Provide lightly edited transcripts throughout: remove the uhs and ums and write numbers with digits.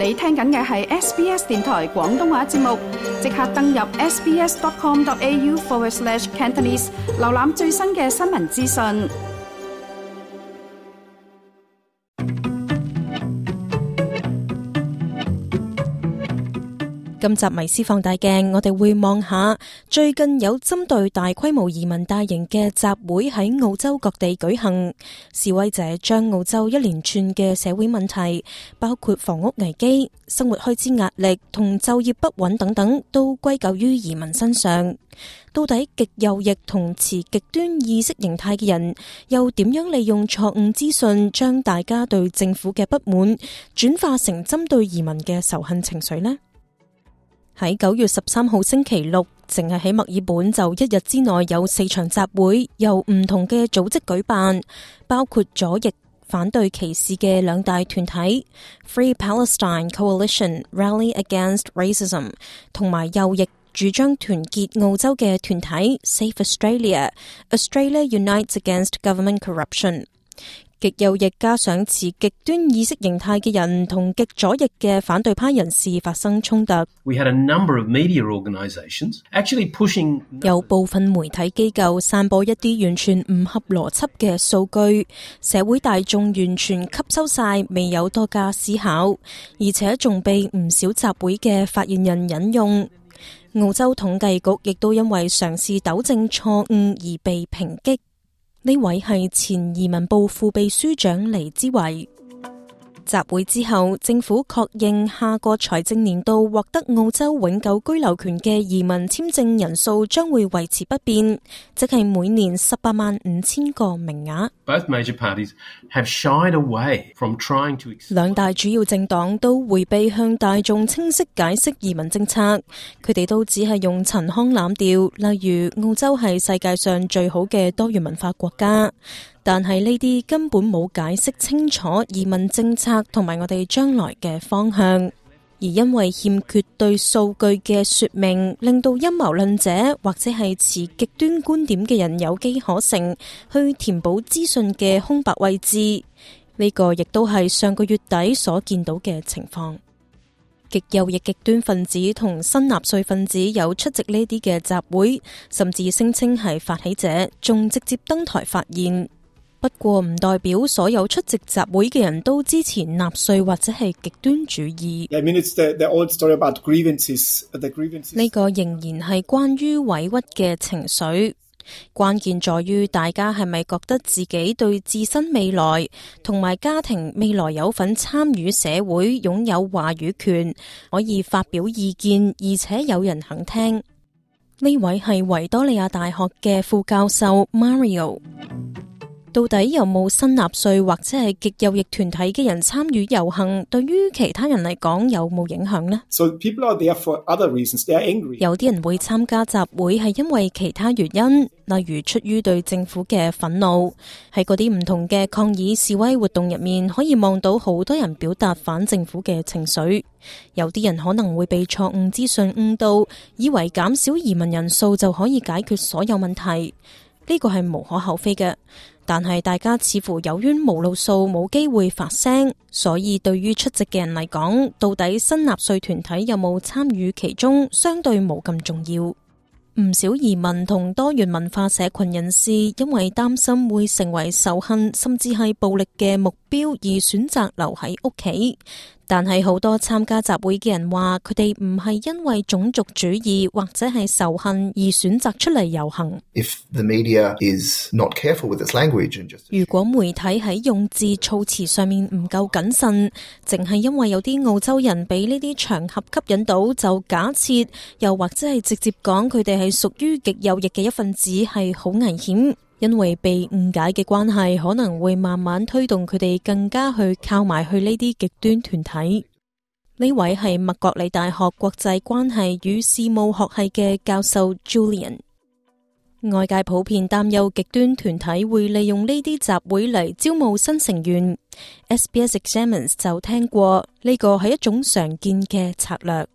你聽緊嘅係 SBS 電台廣東話節目，即刻登入 sbs.com.au/Cantonese 瀏覽最新嘅新聞資訊。 今集迷思放大鏡，我哋會望下最近有針對大規模移民大型嘅集會喺澳洲各地舉行，示威者將澳洲一連串嘅社會問題，包括房屋危機、生活開支壓力同就業不穩等等，都歸咎於移民身上。到底極右翼同持極端意識形態嘅人又點樣利用錯誤資訊，將大家對政府嘅不滿轉化成針對移民嘅仇恨情緒呢？喺9月13號星期六，淨係喺墨爾本就一日之內有4場集會，由唔同嘅組織舉辦，包括左翼反對歧視嘅兩大團體 Free Palestine Coalition Rally Against Racism， 同埋右翼主張團結澳洲嘅團體 Save Australia Australia Unites Against Government Corruption。極右翼加上持極端意識形態嘅人同極左翼嘅反對派人士發生衝突。有部分媒體機構散播一啲完全唔合邏輯嘅數據，社會大眾完全吸收晒，未有多加思考，而且仲被唔少集會嘅發言人引用。澳洲統計局亦都因為嘗試糾正錯誤而被抨擊。呢位係前移民部副秘書長黎之維。集會之後，政府確認下個財政年度獲得澳洲永久居留權嘅移民簽證人數將會維持不變，即係每年185000個名額。兩大主要政黨都迴避向大眾清晰解釋移民政策，佢哋都只係用陳腔濫調，例如澳洲係世界上最好嘅多元文化國家。但係呢啲根本冇解釋清楚移民政策同埋我哋將來嘅方向，而因為欠缺對數據嘅說明，令到陰謀論者或者係持極端觀點嘅人有機可乘，去填補資訊嘅空白位置。呢個亦都係上個月底所見到嘅情況。極右翼極端分子同新納粹分子有出席呢啲嘅集會，甚至聲稱係發起者，仲直接登台發言。不過唔代表所有出席集會嘅人都支持納粹或者係極端主義。呢個仍然係關於委屈嘅情緒，關鍵在於大家係咪覺得自己對自身未來同埋家庭未來有份參與社會，擁有話語權，可以發表意見，而且有人肯聽。呢位係維多利亞大學嘅副教授 Mario。到底有冇新納粹或者係極右翼團體嘅人參與遊行，對於其他人嚟講有冇影響呢？有啲人會參加集會係因為其他原因，例如出於對政府嘅憤怒。喺嗰啲唔同嘅抗議示威活動入面，可以望到好多人表達反政府嘅情緒。有啲人可能會被錯誤資訊誤導，以為減少移民人數就可以解決所有問題。呢個係無可厚非嘅。但係大家似乎有冤無路訴，冇機會發聲，所以對於出席嘅人嚟講，到底新納粹團體有冇參與其中，相對冇咁重要。唔少移民同多元文化社群人士因為擔心會成為仇恨甚至係暴力嘅目標而選擇留喺屋企。但係好多參加集會嘅人話，佢哋唔係因為種族主義或者係仇恨而選擇出嚟遊行。如果媒體喺用字措辭上面唔夠謹慎，淨係因為有啲澳洲人俾呢啲場合吸引到，就假設又或者係直接講佢哋係屬於極右翼嘅一份子，係好危險。因為被誤解嘅關係，可能會慢慢推動佢哋更加去靠埋去呢啲極端團體。呢位係麥國理大學國際關係與事務學系嘅教授 Julian。外界普遍擔憂極端團體會利用呢啲集會嚟招募新成員。SBS Examines 就聽過呢個係一種常見嘅策略。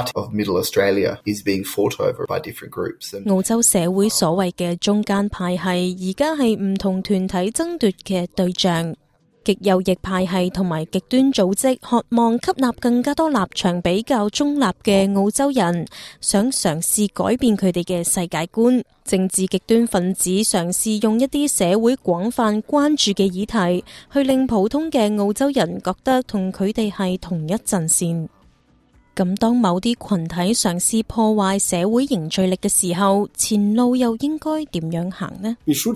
澳洲社會所謂嘅中間派系，而家係唔同團體爭奪嘅對象。 極右翼派系同埋極端組織渴望吸納更加多立場比較中立嘅澳洲人，想嘗試改變佢哋嘅世界觀。政治極端分子嘗試用一啲社會廣泛關注嘅議題，去令普通嘅澳洲人覺得同佢哋係同一陣線。咁當某啲群體嘗試破壞社會凝聚力嘅時候，前路又應該點樣行呢？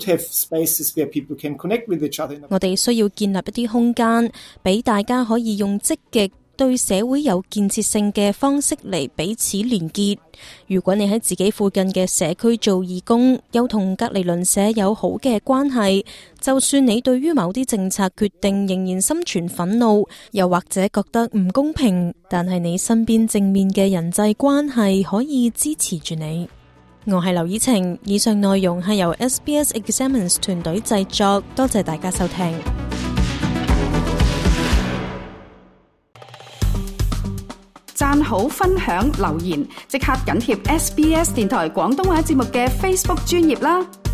我哋需要建立一啲空間，俾大家可以用積極對社會有建設性嘅方式嚟彼此連結。如果你喺自己附近嘅社區做義工，又同隔離鄰舍有好嘅關係，就算你對於某啲政策決定仍然心存憤怒，又或者覺得唔公平，但係你身邊正面嘅人際關係可以支持住你。我係劉以晴，以上內容係由 SBS Examines 團隊製作，多謝大家收聽。 讚好、分享、留言，即刻緊貼SBS 電台廣東話節目嘅 Facebook 專頁啦！